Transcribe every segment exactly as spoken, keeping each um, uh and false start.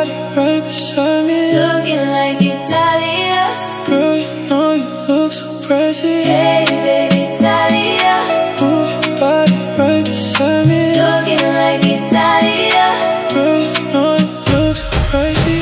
body right beside me, looking like Italia. Girl, you know you look so crazy. Hey baby, Italia. Move your body right beside me, Looking like Italia. Girl, you know you look so crazy.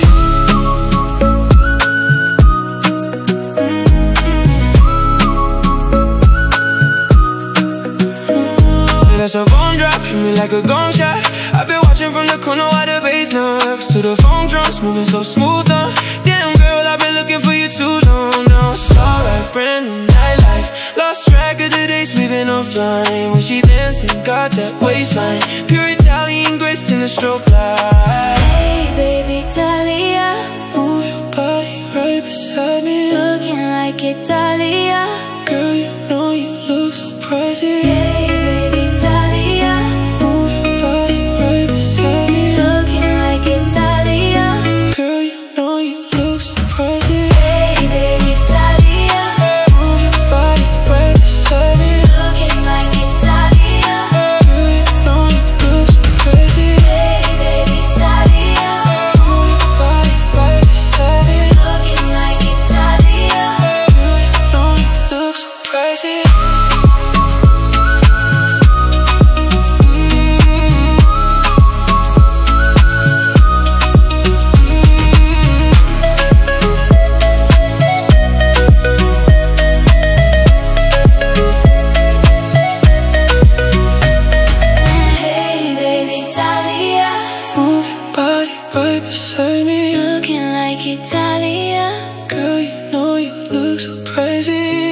That's a bone drop, hit me like a gong shot. I've been watching from the corner while the bass knocks to the phone drums, moving so smooth on. Damn girl, I've been looking for you too long now. It's alright, brand new nightlife. Lost track of the days we've been offline. When she dancing, got that waistline, pure Italian grace in the strobe light. Hey baby, Italia. Move your body right beside me, Looking like Italia. Girl, you know you look so crazy. Hey baby, Italia. Move your body right beside me, Looking like Italia. Girl, you know you look so crazy. Hey baby, Italia. Move your body right beside me, Looking like Italia. Girl, you know you look so crazy. Hey baby, Italia. Move your body right beside me, Looking like Italia. Girl, you know you look so crazy. Hey baby, Italia. Move your body right beside me, Looking like Italia. Girl, you know you look so crazy.